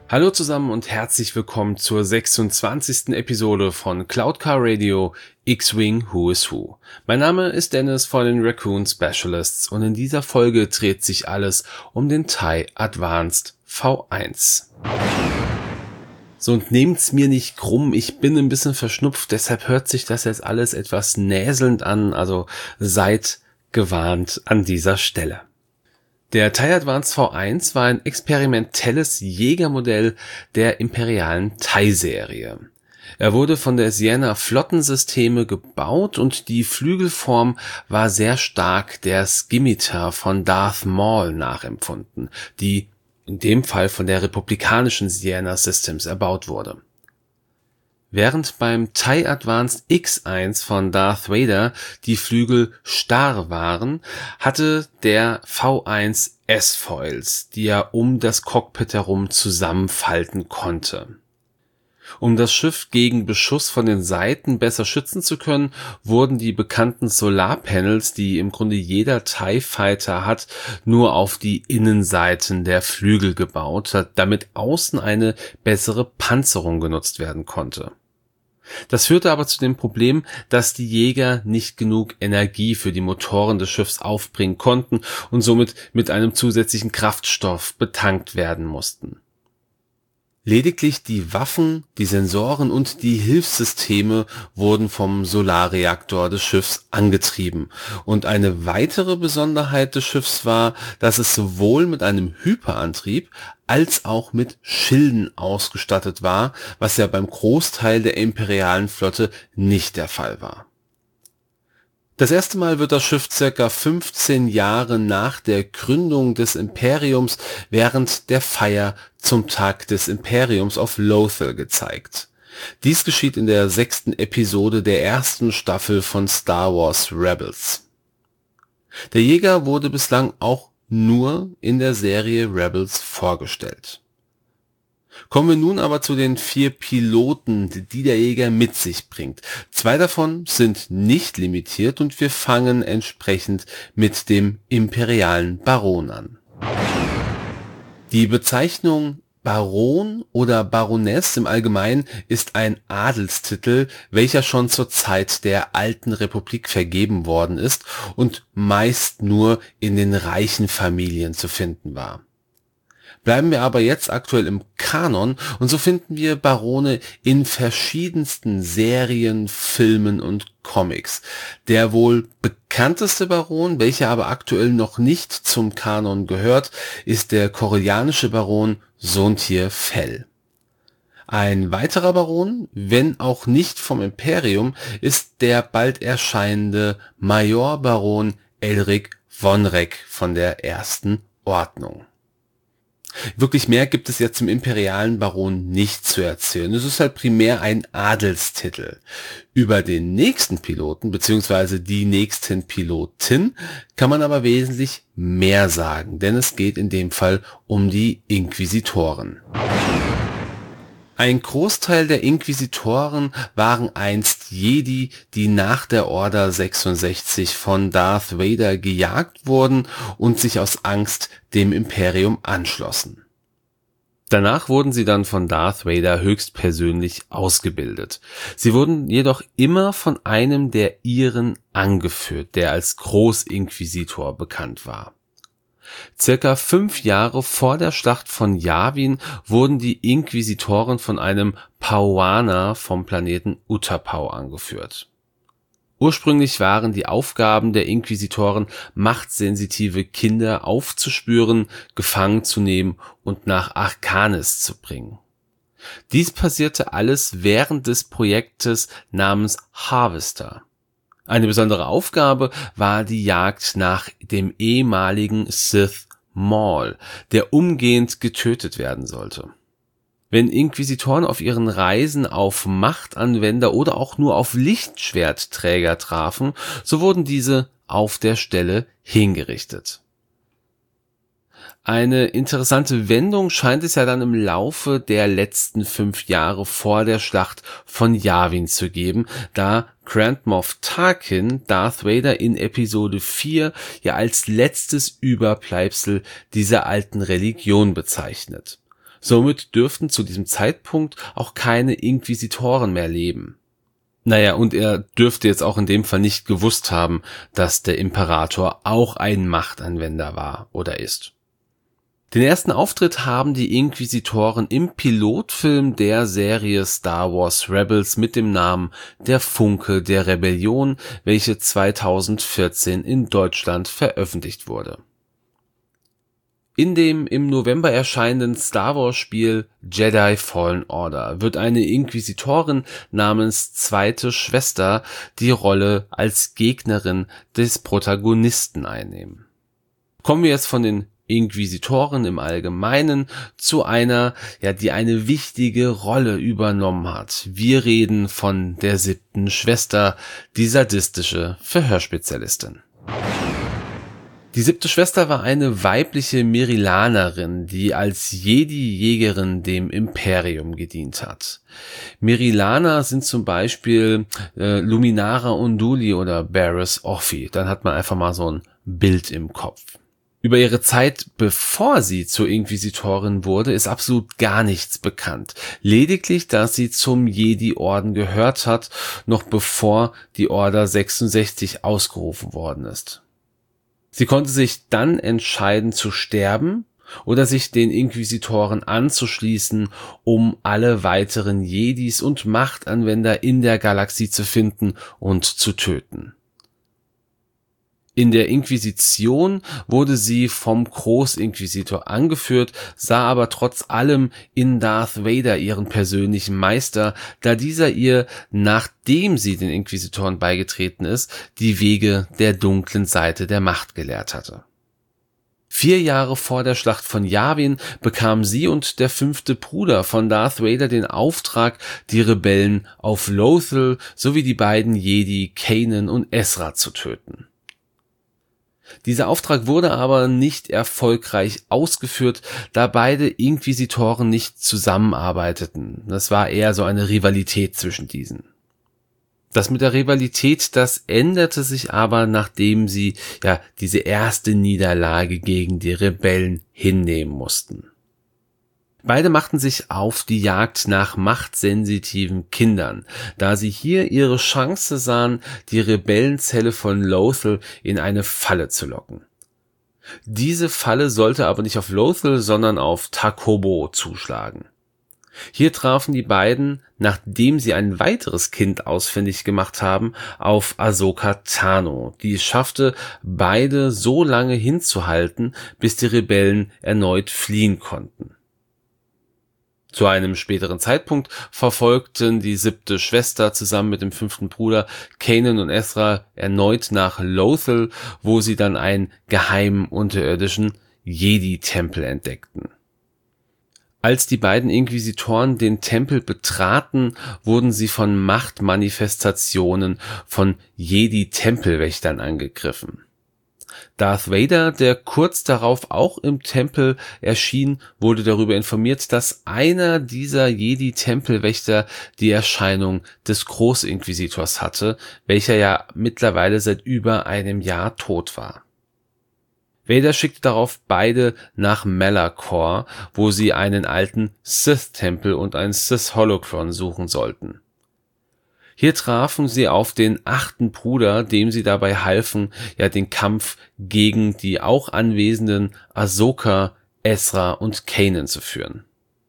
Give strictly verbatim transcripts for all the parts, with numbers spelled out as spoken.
Hallo zusammen und herzlich willkommen zur sechsundzwanzigsten Episode von Cloud Car Radio X-Wing Who is Who. Mein Name ist Dennis von den Raccoon Specialists und in dieser Folge dreht sich alles um den T I E Advanced V eins. So, und nehmt's mir nicht krumm, ich bin ein bisschen verschnupft, deshalb hört sich das jetzt alles etwas näselnd an, also seid gewarnt an dieser Stelle. Der T I E Advanced V eins war ein experimentelles Jägermodell der imperialen T I E-Serie. Er wurde von der Sienna Flottensysteme gebaut und die Flügelform war sehr stark der Scimitar von Darth Maul nachempfunden, die in dem Fall von der republikanischen Sienna Systems erbaut wurde. Während beim T I E Advanced X eins von Darth Vader die Flügel starr waren, hatte der V eins S-Foils, die er um das Cockpit herum zusammenfalten konnte. Um das Schiff gegen Beschuss von den Seiten besser schützen zu können, wurden die bekannten Solarpanels, die im Grunde jeder T I E Fighter hat, nur auf die Innenseiten der Flügel gebaut, damit außen eine bessere Panzerung genutzt werden konnte. Das führte aber zu dem Problem, dass die Jäger nicht genug Energie für die Motoren des Schiffs aufbringen konnten und somit mit einem zusätzlichen Kraftstoff betankt werden mussten. Lediglich die Waffen, die Sensoren und die Hilfssysteme wurden vom Solarreaktor des Schiffs angetrieben. Und eine weitere Besonderheit des Schiffs war, dass es sowohl mit einem Hyperantrieb als auch mit Schilden ausgestattet war, was ja beim Großteil der imperialen Flotte nicht der Fall war. Das erste Mal wird das Schiff circa fünfzehn Jahre nach der Gründung des Imperiums während der Feier zum Tag des Imperiums auf Lothal gezeigt. Dies geschieht in der sechsten Episode der ersten Staffel von Star Wars Rebels. Der Jäger wurde bislang auch nur in der Serie Rebels vorgestellt. Kommen wir nun aber zu den vier Piloten, die der Jäger mit sich bringt. Zwei davon sind nicht limitiert und wir fangen entsprechend mit dem imperialen Baron an. Die Bezeichnung Baron oder Baroness im Allgemeinen ist ein Adelstitel, welcher schon zur Zeit der Alten Republik vergeben worden ist und meist nur in den reichen Familien zu finden war. Bleiben wir aber jetzt aktuell im Kanon und so finden wir Barone in verschiedensten Serien, Filmen und Comics. Der wohl bekannteste Baron, welcher aber aktuell noch nicht zum Kanon gehört, ist der korellianische Baron Soontir Fel. Ein weiterer Baron, wenn auch nicht vom Imperium, ist der bald erscheinende Major Baron Elric Vonreg von der Ersten Ordnung. Wirklich mehr gibt es jetzt zum imperialen Baron nicht zu erzählen. Es ist halt primär ein Adelstitel. Über den nächsten Piloten bzw. die nächsten Pilotin kann man aber wesentlich mehr sagen, denn es geht in dem Fall um die Inquisitoren. Ein Großteil der Inquisitoren waren einst Jedi, die nach der Order sechsundsechzig von Darth Vader gejagt wurden und sich aus Angst dem Imperium anschlossen. Danach wurden sie dann von Darth Vader höchstpersönlich ausgebildet. Sie wurden jedoch immer von einem der Iren angeführt, der als Großinquisitor bekannt war. Circa fünf Jahre vor der Schlacht von Yavin wurden die Inquisitoren von einem Pauaner vom Planeten Utapau angeführt. Ursprünglich waren die Aufgaben der Inquisitoren, machtsensitive Kinder aufzuspüren, gefangen zu nehmen und nach Arcanis zu bringen. Dies passierte alles während des Projektes namens Harvester. Eine besondere Aufgabe war die Jagd nach dem ehemaligen Sith Maul, der umgehend getötet werden sollte. Wenn Inquisitoren auf ihren Reisen auf Machtanwender oder auch nur auf Lichtschwertträger trafen, so wurden diese auf der Stelle hingerichtet. Eine interessante Wendung scheint es ja dann im Laufe der letzten fünf Jahre vor der Schlacht von Yavin zu geben, da Grand Moff Tarkin Darth Vader in Episode vier ja als letztes Überbleibsel dieser alten Religion bezeichnet. Somit dürften zu diesem Zeitpunkt auch keine Inquisitoren mehr leben. Naja, und er dürfte jetzt auch in dem Fall nicht gewusst haben, dass der Imperator auch ein Machtanwender war oder ist. Den ersten Auftritt haben die Inquisitoren im Pilotfilm der Serie Star Wars Rebels mit dem Namen Der Funke der Rebellion, welche zweitausendvierzehn in Deutschland veröffentlicht wurde. In dem im November erscheinenden Star Wars Spiel Jedi Fallen Order wird eine Inquisitorin namens Zweite Schwester die Rolle als Gegnerin des Protagonisten einnehmen. Kommen wir jetzt von den Inquisitoren im Allgemeinen zu einer, ja, die eine wichtige Rolle übernommen hat. Wir reden von der siebten Schwester, die sadistische Verhörspezialistin. Die siebte Schwester war eine weibliche Merilanerin, die als Jedi-Jägerin dem Imperium gedient hat. Merilaner sind zum Beispiel äh, Luminara Unduli oder Barriss Offee. Dann hat man einfach mal so ein Bild im Kopf. Über ihre Zeit, bevor sie zur Inquisitorin wurde, ist absolut gar nichts bekannt. Lediglich, dass sie zum Jedi-Orden gehört hat, noch bevor die Order sechsundsechzig ausgerufen worden ist. Sie konnte sich dann entscheiden zu sterben oder sich den Inquisitoren anzuschließen, um alle weiteren Jedis und Machtanwender in der Galaxie zu finden und zu töten. In der Inquisition wurde sie vom Großinquisitor angeführt, sah aber trotz allem in Darth Vader ihren persönlichen Meister, da dieser ihr, nachdem sie den Inquisitoren beigetreten ist, die Wege der dunklen Seite der Macht gelehrt hatte. Vier Jahre vor der Schlacht von Yavin bekamen sie und der fünfte Bruder von Darth Vader den Auftrag, die Rebellen auf Lothal sowie die beiden Jedi Kanan und Ezra zu töten. Dieser Auftrag wurde aber nicht erfolgreich ausgeführt, da beide Inquisitoren nicht zusammenarbeiteten. Das war eher so eine Rivalität zwischen diesen. Das mit der Rivalität, das änderte sich aber, nachdem sie ja diese erste Niederlage gegen die Rebellen hinnehmen mussten. Beide machten sich auf die Jagd nach machtsensitiven Kindern, da sie hier ihre Chance sahen, die Rebellenzelle von Lothal in eine Falle zu locken. Diese Falle sollte aber nicht auf Lothal, sondern auf Takobo zuschlagen. Hier trafen die beiden, nachdem sie ein weiteres Kind ausfindig gemacht haben, auf Ahsoka Tano, die es schaffte, beide so lange hinzuhalten, bis die Rebellen erneut fliehen konnten. Zu einem späteren Zeitpunkt verfolgten die siebte Schwester zusammen mit dem fünften Bruder Kanan und Ezra erneut nach Lothal, wo sie dann einen geheimen unterirdischen Jedi-Tempel entdeckten. Als die beiden Inquisitoren den Tempel betraten, wurden sie von Machtmanifestationen von Jedi-Tempelwächtern angegriffen. Darth Vader, der kurz darauf auch im Tempel erschien, wurde darüber informiert, dass einer dieser Jedi-Tempelwächter die Erscheinung des Großinquisitors hatte, welcher ja mittlerweile seit über einem Jahr tot war. Vader schickte darauf beide nach Malachor, wo sie einen alten Sith-Tempel und ein Sith-Holocron suchen sollten. Hier trafen sie auf den achten Bruder, dem sie dabei halfen, ja den Kampf gegen die auch anwesenden Ahsoka, Ezra und Kanan zu führen.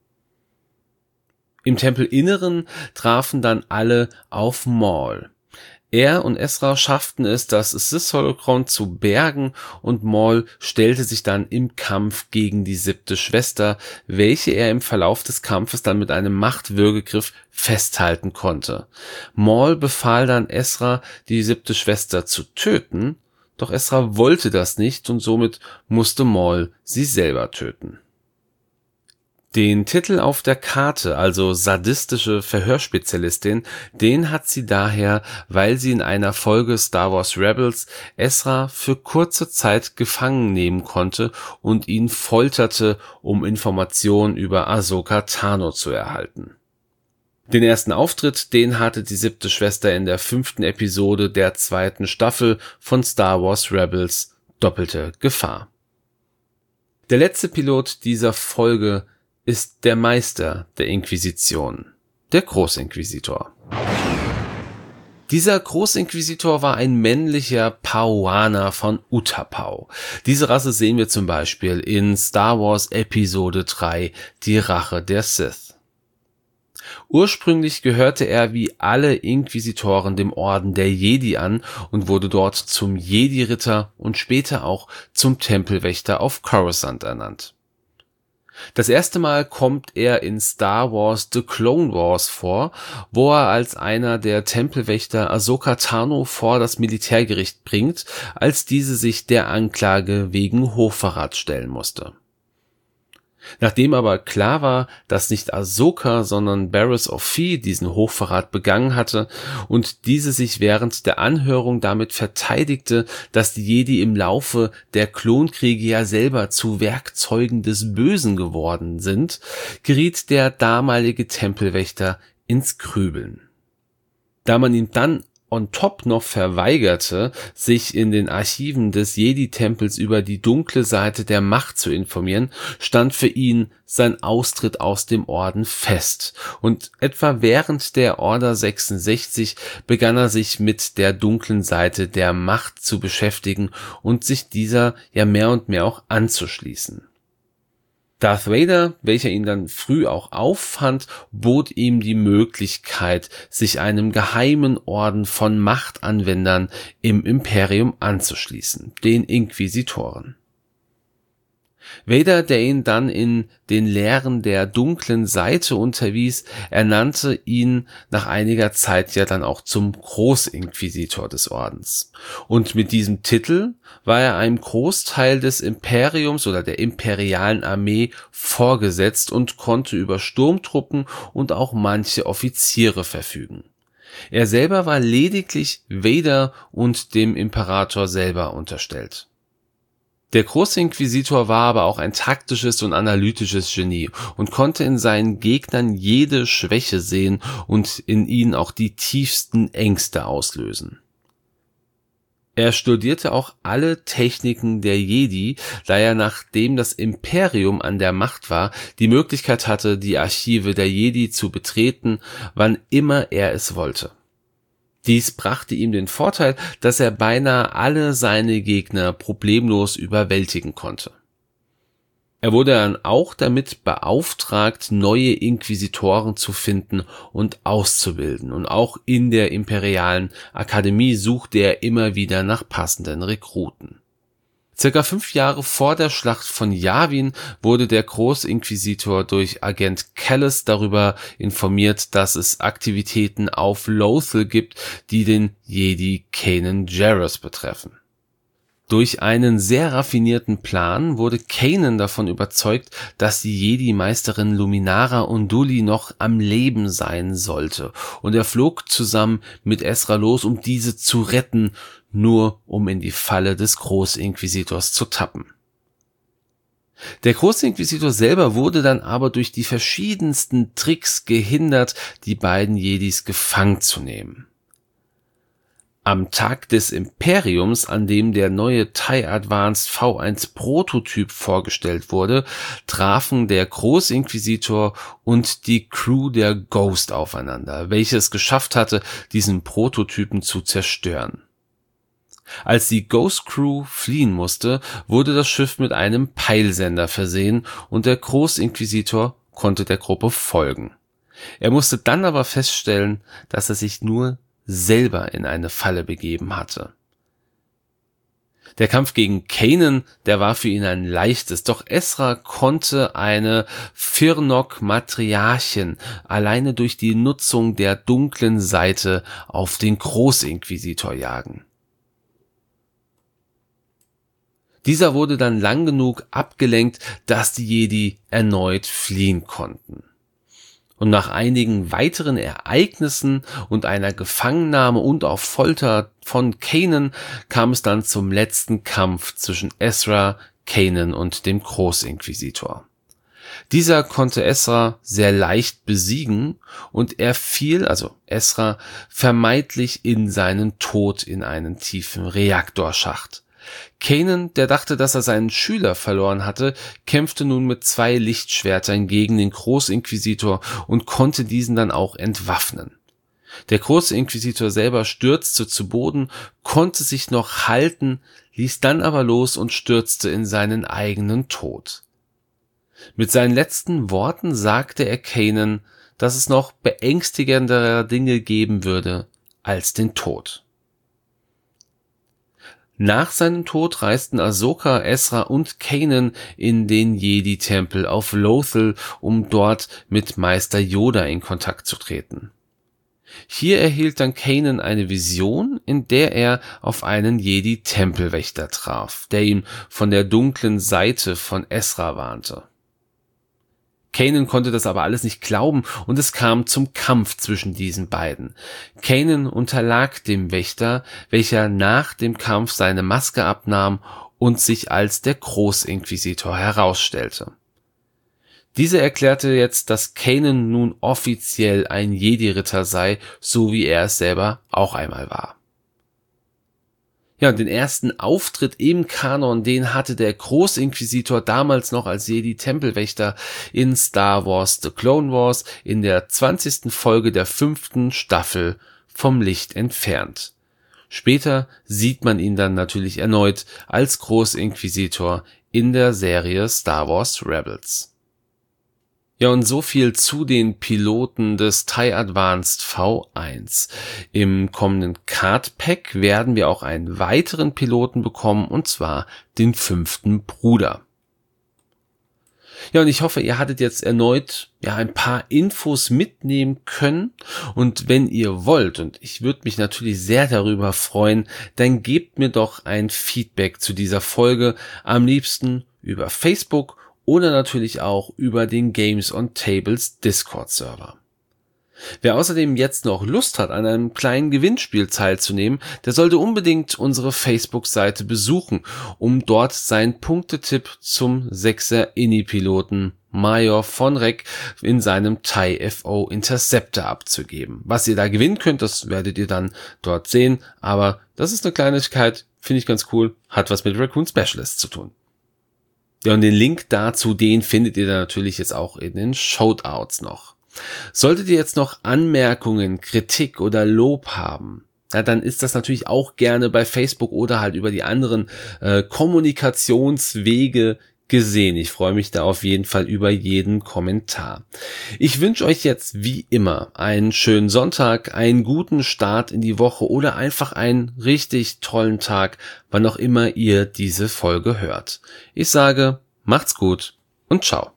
Im Tempelinneren trafen dann alle auf Maul. Er und Ezra schafften es, das Sith-Holocron zu bergen, und Maul stellte sich dann im Kampf gegen die siebte Schwester, welche er im Verlauf des Kampfes dann mit einem Machtwürgegriff festhalten konnte. Maul befahl dann Ezra, die siebte Schwester zu töten, doch Ezra wollte das nicht und somit musste Maul sie selber töten. Den Titel auf der Karte, also sadistische Verhörspezialistin, den hat sie daher, weil sie in einer Folge Star Wars Rebels Ezra für kurze Zeit gefangen nehmen konnte und ihn folterte, um Informationen über Ahsoka Tano zu erhalten. Den ersten Auftritt, den hatte die siebte Schwester in der fünften Episode der zweiten Staffel von Star Wars Rebels Doppelte Gefahr. Der letzte Pilot dieser Folge ist der Meister der Inquisition, der Großinquisitor. Dieser Großinquisitor war ein männlicher Pauaner von Utapau. Diese Rasse sehen wir zum Beispiel in Star Wars Episode drei, Die Rache der Sith. Ursprünglich gehörte er wie alle Inquisitoren dem Orden der Jedi an und wurde dort zum Jedi-Ritter und später auch zum Tempelwächter auf Coruscant ernannt. Das erste Mal kommt er in Star Wars The Clone Wars vor, wo er als einer der Tempelwächter Ahsoka Tano vor das Militärgericht bringt, als diese sich der Anklage wegen Hochverrat stellen musste. Nachdem aber klar war, dass nicht Ahsoka, sondern Barriss Offee diesen Hochverrat begangen hatte und diese sich während der Anhörung damit verteidigte, dass die Jedi im Laufe der Klonkriege ja selber zu Werkzeugen des Bösen geworden sind, geriet der damalige Tempelwächter ins Grübeln. Da man ihm dann on top noch verweigerte, sich in den Archiven des Jedi-Tempels über die dunkle Seite der Macht zu informieren, stand für ihn sein Austritt aus dem Orden fest. Und etwa während der Order sechsundsechzig begann er sich mit der dunklen Seite der Macht zu beschäftigen und sich dieser ja mehr und mehr auch anzuschließen. Darth Vader, welcher ihn dann früh auch auffand, bot ihm die Möglichkeit, sich einem geheimen Orden von Machtanwendern im Imperium anzuschließen, den Inquisitoren. Vader, der ihn dann in den Lehren der dunklen Seite unterwies, ernannte ihn nach einiger Zeit ja dann auch zum Großinquisitor des Ordens. Und mit diesem Titel war er einem Großteil des Imperiums oder der imperialen Armee vorgesetzt und konnte über Sturmtruppen und auch manche Offiziere verfügen. Er selber war lediglich Vader und dem Imperator selber unterstellt. Der Großinquisitor war aber auch ein taktisches und analytisches Genie und konnte in seinen Gegnern jede Schwäche sehen und in ihnen auch die tiefsten Ängste auslösen. Er studierte auch alle Techniken der Jedi, da er, nachdem das Imperium an der Macht war, die Möglichkeit hatte, die Archive der Jedi zu betreten, wann immer er es wollte. Dies brachte ihm den Vorteil, dass er beinahe alle seine Gegner problemlos überwältigen konnte. Er wurde dann auch damit beauftragt, neue Inquisitoren zu finden und auszubilden, und auch in der imperialen Akademie suchte er immer wieder nach passenden Rekruten. Circa fünf Jahre vor der Schlacht von Yavin wurde der Großinquisitor durch Agent Kallus darüber informiert, dass es Aktivitäten auf Lothal gibt, die den Jedi Kanan Jarrus betreffen. Durch einen sehr raffinierten Plan wurde Kanan davon überzeugt, dass die Jedi-Meisterin Luminara Unduli noch am Leben sein sollte, und er flog zusammen mit Ezra los, um diese zu retten, nur um in die Falle des Großinquisitors zu tappen. Der Großinquisitor selber wurde dann aber durch die verschiedensten Tricks gehindert, die beiden Jedis gefangen zu nehmen. Am Tag des Imperiums, an dem der neue TIE Advanced V eins Prototyp vorgestellt wurde, trafen der Großinquisitor und die Crew der Ghost aufeinander, welche es geschafft hatte, diesen Prototypen zu zerstören. Als die Ghost Crew fliehen musste, wurde das Schiff mit einem Peilsender versehen und der Großinquisitor konnte der Gruppe folgen. Er musste dann aber feststellen, dass er sich nur selber in eine Falle begeben hatte. Der Kampf gegen Kanan, der war für ihn ein leichtes, doch Ezra konnte eine Firnok-Matriarchin alleine durch die Nutzung der dunklen Seite auf den Großinquisitor jagen. Dieser wurde dann lang genug abgelenkt, dass die Jedi erneut fliehen konnten. Und nach einigen weiteren Ereignissen und einer Gefangennahme und auch Folter von Kanan kam es dann zum letzten Kampf zwischen Ezra, Kanan und dem Großinquisitor. Dieser konnte Ezra sehr leicht besiegen und er fiel, also Ezra, vermeintlich in seinen Tod in einen tiefen Reaktorschacht. Kanan, der dachte, dass er seinen Schüler verloren hatte, kämpfte nun mit zwei Lichtschwertern gegen den Großinquisitor und konnte diesen dann auch entwaffnen. Der Großinquisitor selber stürzte zu Boden, konnte sich noch halten, ließ dann aber los und stürzte in seinen eigenen Tod. Mit seinen letzten Worten sagte er Kanan, dass es noch beängstigendere Dinge geben würde als den Tod. Nach seinem Tod reisten Ahsoka, Ezra und Kanan in den Jedi-Tempel auf Lothal, um dort mit Meister Yoda in Kontakt zu treten. Hier erhielt dann Kanan eine Vision, in der er auf einen Jedi-Tempelwächter traf, der ihm von der dunklen Seite von Ezra warnte. Kanan konnte das aber alles nicht glauben und es kam zum Kampf zwischen diesen beiden. Kanan unterlag dem Wächter, welcher nach dem Kampf seine Maske abnahm und sich als der Großinquisitor herausstellte. Dieser erklärte jetzt, dass Kanan nun offiziell ein Jedi-Ritter sei, so wie er es selber auch einmal war. Ja, und den ersten Auftritt im Kanon, den hatte der Großinquisitor damals noch als Jedi-Tempelwächter in Star Wars The Clone Wars in der zwanzigsten Folge der fünften Staffel vom Licht entfernt. Später sieht man ihn dann natürlich erneut als Großinquisitor in der Serie Star Wars Rebels. Ja, und so viel zu den Piloten des T I E Advanced V eins. Im kommenden Card Pack werden wir auch einen weiteren Piloten bekommen, und zwar den fünften Bruder. Ja, und ich hoffe, ihr hattet jetzt erneut ja ein paar Infos mitnehmen können, und wenn ihr wollt, und ich würde mich natürlich sehr darüber freuen, dann gebt mir doch ein Feedback zu dieser Folge, am liebsten über Facebook oder natürlich auch über den Games on Tables Discord-Server. Wer außerdem jetzt noch Lust hat, an einem kleinen Gewinnspiel teilzunehmen, der sollte unbedingt unsere Facebook-Seite besuchen, um dort seinen Punktetipp zum sechser Inni-Piloten Major von Reck in seinem T I E F O Interceptor abzugeben. Was ihr da gewinnen könnt, das werdet ihr dann dort sehen, aber das ist eine Kleinigkeit, finde ich ganz cool, hat was mit Raccoon Specialist zu tun. Ja, und den Link dazu, den findet ihr dann natürlich jetzt auch in den Shoutouts noch. Solltet ihr jetzt noch Anmerkungen, Kritik oder Lob haben, ja, dann ist das natürlich auch gerne bei Facebook oder halt über die anderen äh, Kommunikationswege gesehen. Ich freue mich da auf jeden Fall über jeden Kommentar. Ich wünsche euch jetzt wie immer einen schönen Sonntag, einen guten Start in die Woche oder einfach einen richtig tollen Tag, wann auch immer ihr diese Folge hört. Ich sage, macht's gut und ciao.